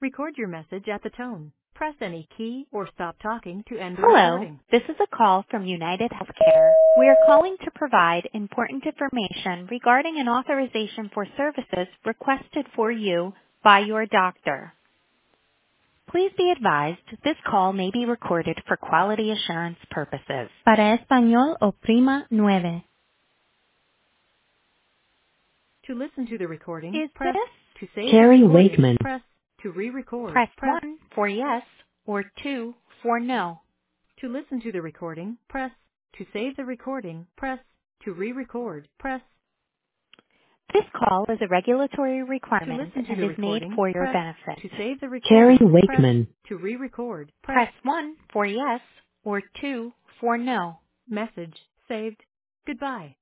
Record your message at the tone. Press any key or stop talking to end the Hello, recording. this is a call from United Healthcare. We are calling to provide important information regarding an authorization for services requested for you by your doctor. Please be advised this call may be recorded for quality assurance purposes. Para español, oprima 9. To listen to the recording, Is press this to save the Jerry recording. Wakeman. Press to re-record. press Press 1 for yes or 2 for no? to listen to the recording. Press to save the recording. Press to re-record. Press This call is a regulatory to requirement listen to and the is made recording. for your Press benefit. to save the Jerry recording. Press Wakeman. to re-record. Press 1 for yes or 2 for no. Message saved. Goodbye.